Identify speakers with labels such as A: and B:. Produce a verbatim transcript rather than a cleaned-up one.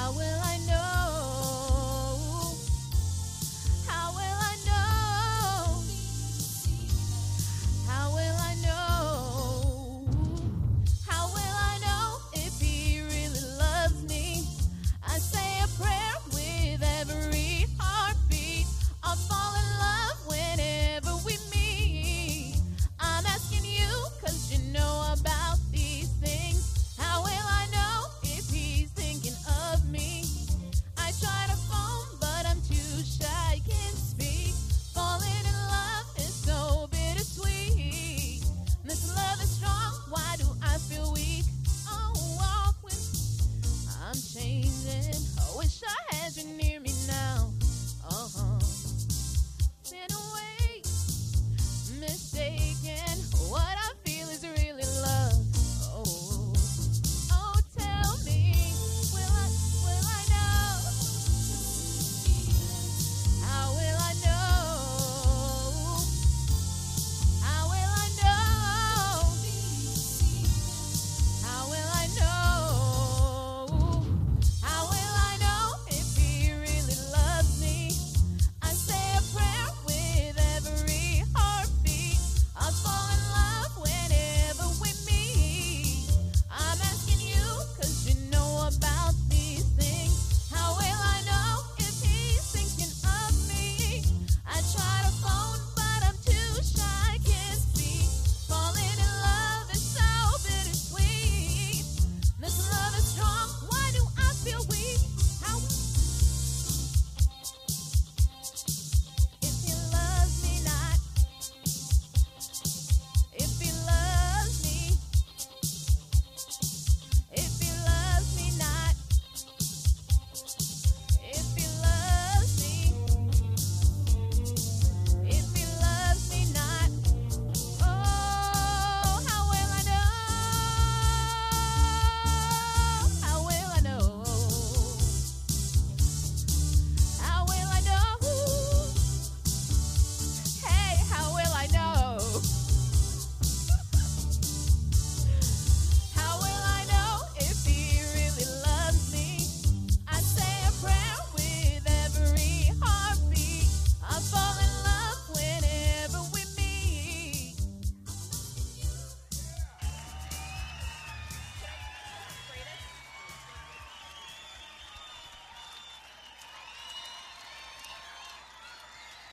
A: How will I know? How will I know? How will I know? How will I know if he really loves me? I say a prayer with every heartbeat. I'll fall in love whenever we meet. I'm asking you cause you know about these things. How will I know if he's thinking of me? I try to phone but I'm too shy, can't speak. Falling in love is so bittersweet. This love is strong, why do I feel weak? Oh, walk with I'm changing. I wish I had you near me.